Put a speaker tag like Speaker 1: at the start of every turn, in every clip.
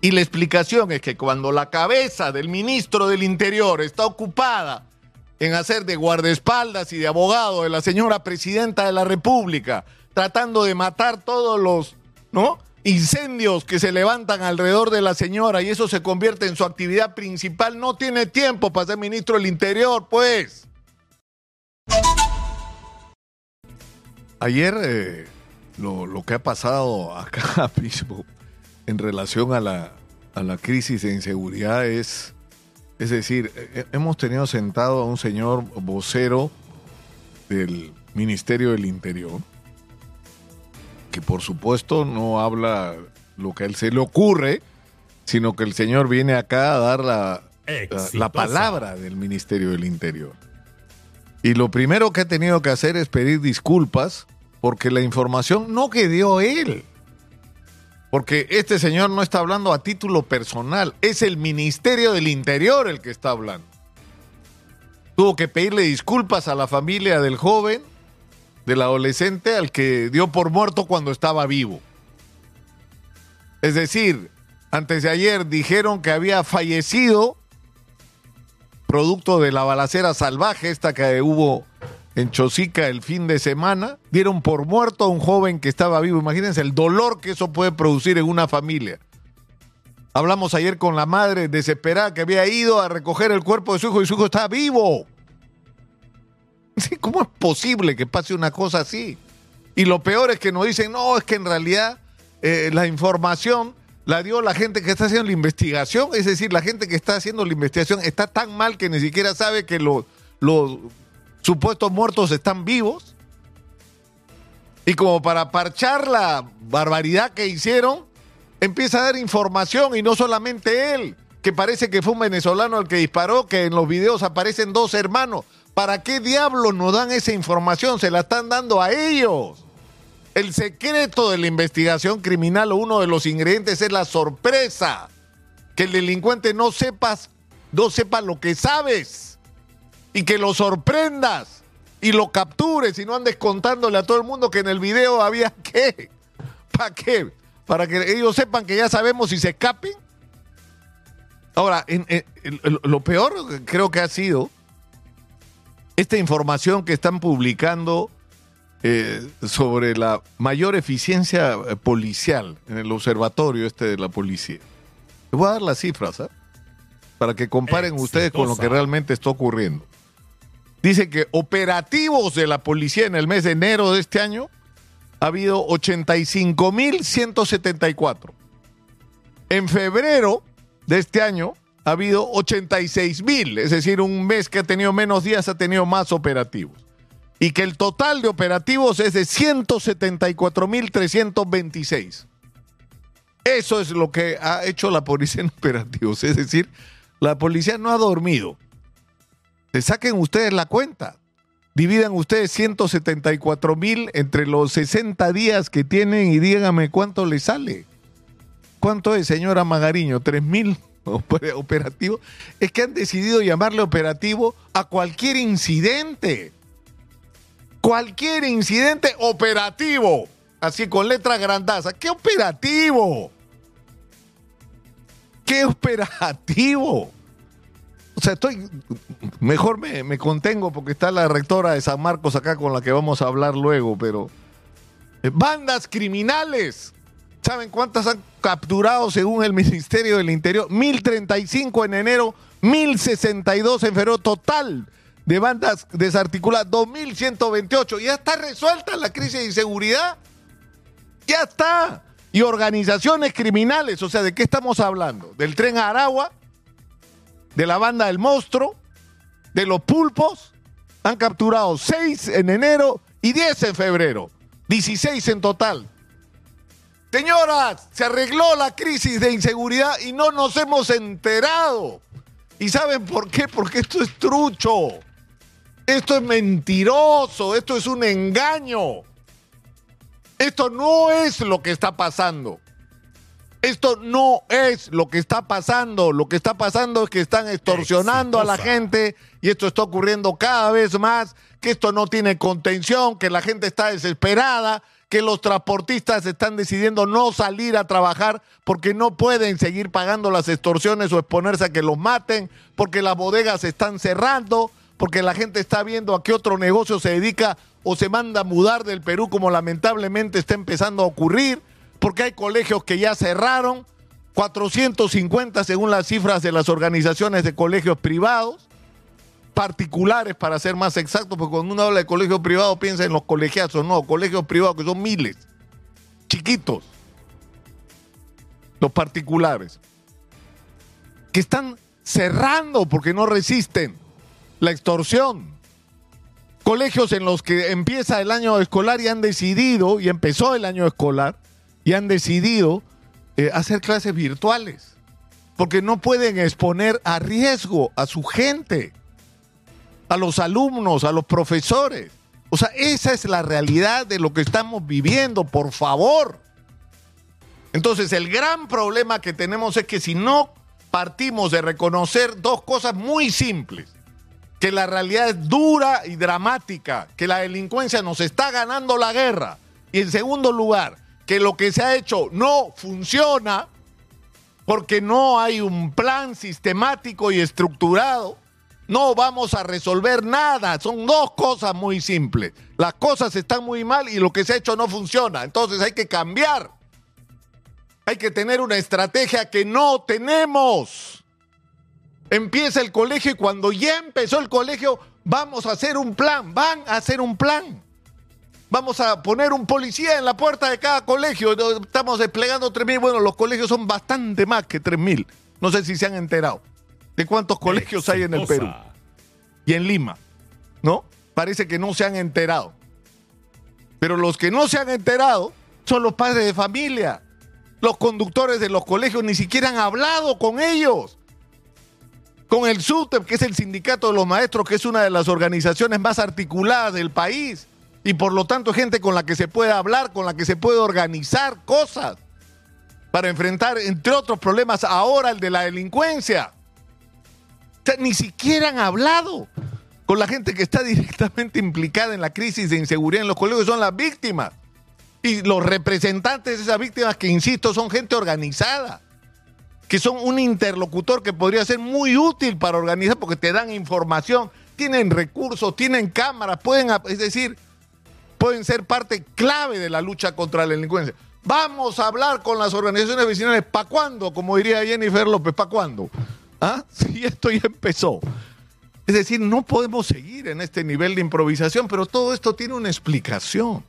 Speaker 1: Y la explicación es que cuando la cabeza del ministro del Interior está ocupada en hacer de guardaespaldas y de abogado de la señora presidenta de la República, tratando de matar todos los, ¿no?, incendios que se levantan alrededor de la señora, y eso se convierte en su actividad principal, no tiene tiempo para ser ministro del Interior, pues. Ayer lo que ha pasado acá mismo en relación a la crisis de inseguridad es decir, hemos tenido sentado a un señor vocero del Ministerio del Interior, que por supuesto no habla lo que a él se le ocurre, sino que el señor viene acá a dar la palabra del Ministerio del Interior. Y lo primero que ha tenido que hacer es pedir disculpas porque la información no que dio él. Porque este señor no está hablando a título personal, es el Ministerio del Interior el que está hablando. Tuvo que pedirle disculpas a la familia del joven, del adolescente al que dio por muerto cuando estaba vivo. Es decir, antes de ayer dijeron que había fallecido producto de la balacera salvaje esta que hubo en Chosica el fin de semana. Dieron por muerto a un joven que estaba vivo. Imagínense el dolor que eso puede producir en una familia. Hablamos ayer con la madre desesperada que había ido a recoger el cuerpo de su hijo y su hijo estaba vivo. ¿Cómo es posible que pase una cosa así? Y lo peor es que nos dicen, no, es que en realidad la información la dio la gente que está haciendo la investigación. Es decir, la gente que está haciendo la investigación está tan mal que ni siquiera sabe que los supuestos muertos están vivos. Y como para parchar la barbaridad que hicieron, empieza a dar información, y no solamente él, que parece que fue un venezolano el que disparó, que en los videos aparecen dos hermanos. ¿Para qué diablos nos dan esa información? Se la están dando a ellos. El secreto de la investigación criminal, o uno de los ingredientes, es la sorpresa. Que el delincuente no sepa lo que sabes. Y que lo sorprendas y lo captures y no andes contándole a todo el mundo que en el video había qué. ¿Para qué? ¿Para que ellos sepan que ya sabemos si se escapen? Ahora, lo peor creo que ha sido esta información que están publicando sobre la mayor eficiencia policial en el observatorio de la policía. Les voy a dar las cifras, ¿eh?, para que comparen ustedes con lo que realmente está ocurriendo. Dice que operativos de la policía en el mes de enero de este año ha habido 85,174. En febrero de este año ha habido 86,000, es decir, un mes que ha tenido menos días ha tenido más operativos. Y que el total de operativos es de 174,326. Eso es lo que ha hecho la policía en operativos, es decir, la policía no ha dormido. Saquen ustedes la cuenta. Dividan ustedes 174,000 entre los 60 días que tienen y díganme cuánto les sale. ¿Cuánto es, señora Magariño? 3,000 operativos. Es que han decidido llamarle operativo a cualquier incidente. Cualquier incidente operativo. Así con letras grandazas. ¿Qué operativo? ¿Qué operativo? O sea, mejor me contengo porque está la rectora de San Marcos acá con la que vamos a hablar luego, pero bandas criminales. ¿Saben cuántas han capturado según el Ministerio del Interior? 1,035 en enero, 1,062 en febrero. Total de bandas desarticuladas, 2,128. Ya está resuelta la crisis de inseguridad. Ya está. Y organizaciones criminales, o sea, ¿de qué estamos hablando? Del Tren Aragua, de la banda del Monstruo, de los Pulpos. Han capturado 6 en enero y 10 en febrero. 16 en total. Señoras, se arregló la crisis de inseguridad y no nos hemos enterado. ¿Y saben por qué? Porque esto es trucho. Esto es mentiroso. Esto es un engaño. Esto no es lo que está pasando. Esto no es lo que está pasando. Lo que está pasando es que están extorsionando a la gente y esto está ocurriendo cada vez más, que esto no tiene contención, que la gente está desesperada, que los transportistas están decidiendo no salir a trabajar porque no pueden seguir pagando las extorsiones o exponerse a que los maten, porque las bodegas se están cerrando, porque la gente está viendo a qué otro negocio se dedica o se manda a mudar del Perú, como lamentablemente está empezando a ocurrir, porque hay colegios que ya cerraron, 450 según las cifras de las organizaciones de colegios privados, particulares para ser más exactos, porque cuando uno habla de colegio privado piensa en los colegiazos, no, colegios privados que son miles, chiquitos, los particulares, que están cerrando porque no resisten la extorsión. Colegios en los que empieza el año escolar y han decidido, y empezó el año escolar, y han decidido hacer clases virtuales, porque no pueden exponer a riesgo a su gente, a los alumnos, a los profesores. O sea, esa es la realidad de lo que estamos viviendo, por favor. Entonces, el gran problema que tenemos es que si no partimos de reconocer dos cosas muy simples, que la realidad es dura y dramática, que la delincuencia nos está ganando la guerra, y en segundo lugar, que lo que se ha hecho no funciona porque no hay un plan sistemático y estructurado, no vamos a resolver nada. Son dos cosas muy simples. Las cosas están muy mal y lo que se ha hecho no funciona. Entonces hay que cambiar. Hay que tener una estrategia que no tenemos. Empieza el colegio y cuando ya empezó el colegio, vamos a hacer un plan. Van a hacer un plan. Vamos a poner un policía en la puerta de cada colegio. Estamos desplegando 3.000. Bueno, los colegios son bastante más que 3.000. No sé si se han enterado de cuántos colegios hay en el Perú y en Lima, ¿no? Parece que no se han enterado. Pero los que no se han enterado son los padres de familia. Los conductores de los colegios ni siquiera han hablado con ellos. Con el SUTEP, que es el sindicato de los maestros, que es una de las organizaciones más articuladas del país. Y por lo tanto gente con la que se puede hablar, con la que se puede organizar cosas para enfrentar, entre otros problemas, ahora el de la delincuencia. O sea, ni siquiera han hablado con la gente que está directamente implicada en la crisis de inseguridad en los colegios, son las víctimas. Y los representantes de esas víctimas, que insisto, son gente organizada, que son un interlocutor que podría ser muy útil para organizar porque te dan información, tienen recursos, tienen cámaras, es decir, pueden ser parte clave de la lucha contra la delincuencia. Vamos a hablar con las organizaciones vecinales. ¿Para cuándo? Como diría Jennifer López, ¿para cuándo? ¿Ah? Si esto ya empezó. Es decir, no podemos seguir en este nivel de improvisación, pero todo esto tiene una explicación.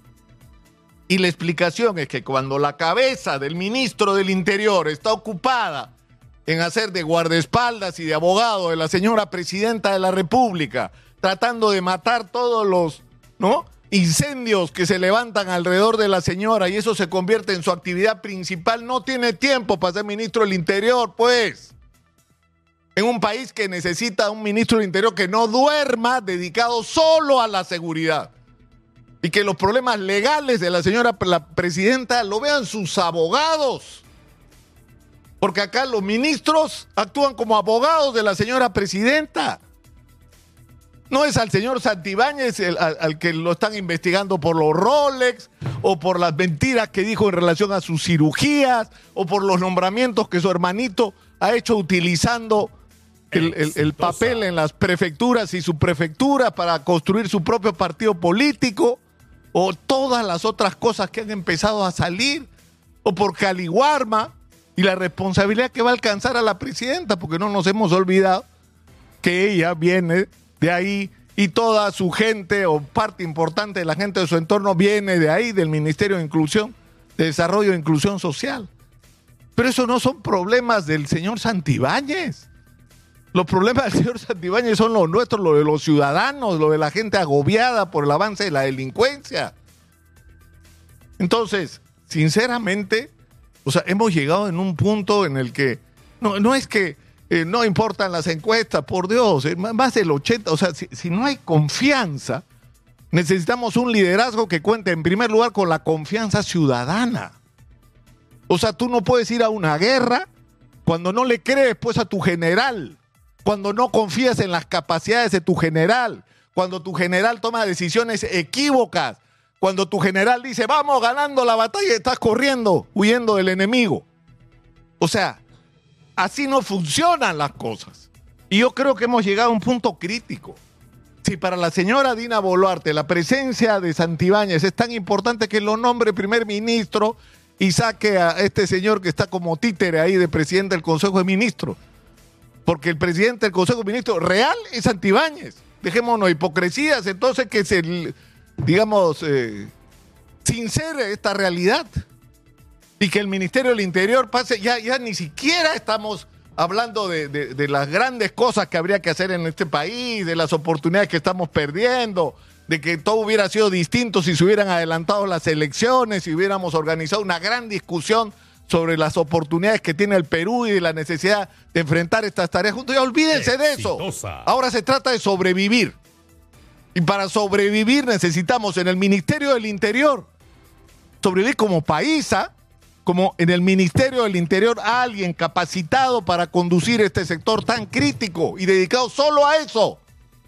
Speaker 1: Y la explicación es que cuando la cabeza del ministro del Interior está ocupada en hacer de guardaespaldas y de abogado de la señora presidenta de la República, tratando de matar todos los, ¿no?, incendios que se levantan alrededor de la señora, y eso se convierte en su actividad principal, no tiene tiempo para ser ministro del Interior, pues. En un país que necesita un ministro del Interior que no duerma, dedicado solo a la seguridad. Y que los problemas legales de la señora la presidenta lo vean sus abogados. Porque acá los ministros actúan como abogados de la señora presidenta. No es al señor Santibáñez al que lo están investigando por los Rolex, o por las mentiras que dijo en relación a sus cirugías, o por los nombramientos que su hermanito ha hecho utilizando el papel en las prefecturas y subprefecturas para construir su propio partido político, o todas las otras cosas que han empezado a salir, o por Caliwarma y la responsabilidad que va a alcanzar a la presidenta, porque no nos hemos olvidado que ella viene de ahí y toda su gente o parte importante de la gente de su entorno viene de ahí, del Ministerio de Inclusión, de Desarrollo e Inclusión Social. Pero eso no son problemas del señor Santibáñez. Los problemas del señor Santibáñez son los nuestros, los de los ciudadanos, los de la gente agobiada por el avance de la delincuencia. Entonces, sinceramente, o sea, hemos llegado en un punto en el que no es que no importan las encuestas, por Dios, más del 80%, o sea, si no hay confianza, necesitamos un liderazgo que cuente en primer lugar con la confianza ciudadana. O sea, tú no puedes ir a una guerra cuando no le crees pues a tu general, cuando no confías en las capacidades de tu general, cuando tu general toma decisiones equívocas, cuando tu general dice, vamos ganando la batalla, estás corriendo, huyendo del enemigo. O sea, así no funcionan las cosas. Y yo creo que hemos llegado a un punto crítico. Si para la señora Dina Boluarte la presencia de Santibáñez es tan importante que lo nombre primer ministro y saque a este señor que está como títere ahí de presidente del Consejo de Ministros. Porque el presidente del Consejo de Ministros real es Santibáñez. Dejémonos hipocresías, entonces que se, digamos, sincere esta realidad. Y que el Ministerio del Interior pase, ya ni siquiera estamos hablando de las grandes cosas que habría que hacer en este país, de las oportunidades que estamos perdiendo, de que todo hubiera sido distinto si se hubieran adelantado las elecciones, si hubiéramos organizado una gran discusión sobre las oportunidades que tiene el Perú y de la necesidad de enfrentar estas tareas juntos. Ya olvídense de eso. Ahora se trata de sobrevivir. Y para sobrevivir necesitamos en el Ministerio del Interior sobrevivir como país, como en el Ministerio del Interior alguien capacitado para conducir este sector tan crítico y dedicado solo a eso.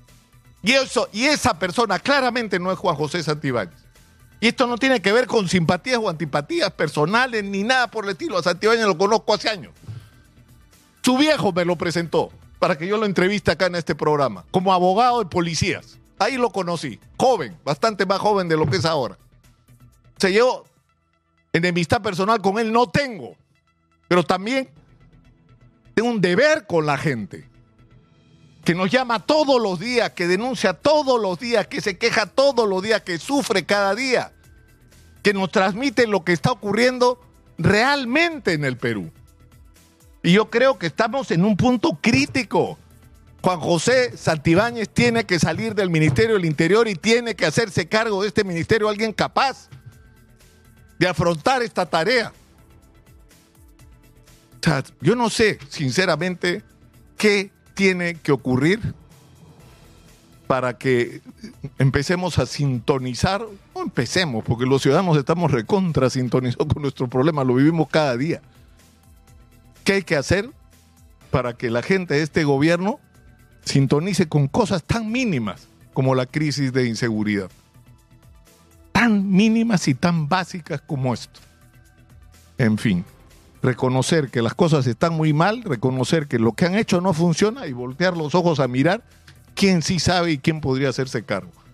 Speaker 1: Y esa persona claramente no es Juan José Santibáñez. Y esto no tiene que ver con simpatías o antipatías personales ni nada por el estilo. A Santibáñez lo conozco hace años. Su viejo me lo presentó para que yo lo entreviste acá en este programa, como abogado de policías. Ahí lo conocí, joven, bastante más joven de lo que es ahora. O sea, yo enemistad personal con él no tengo, pero también tengo un deber con la gente que nos llama todos los días, que denuncia todos los días, que se queja todos los días, que sufre cada día, que nos transmite lo que está ocurriendo realmente en el Perú. Y yo creo que estamos en un punto crítico. Juan José Santibáñez tiene que salir del Ministerio del Interior y tiene que hacerse cargo de este ministerio alguien capaz de afrontar esta tarea. O sea, yo no sé, sinceramente, qué tiene que ocurrir para que empecemos a sintonizar, no empecemos, porque los ciudadanos estamos recontra sintonizados con nuestro problema, lo vivimos cada día. ¿Qué hay que hacer para que la gente de este gobierno sintonice con cosas tan mínimas como la crisis de inseguridad? Tan mínimas y tan básicas como esto. En fin, reconocer que las cosas están muy mal, reconocer que lo que han hecho no funciona y voltear los ojos a mirar quién sí sabe y quién podría hacerse cargo.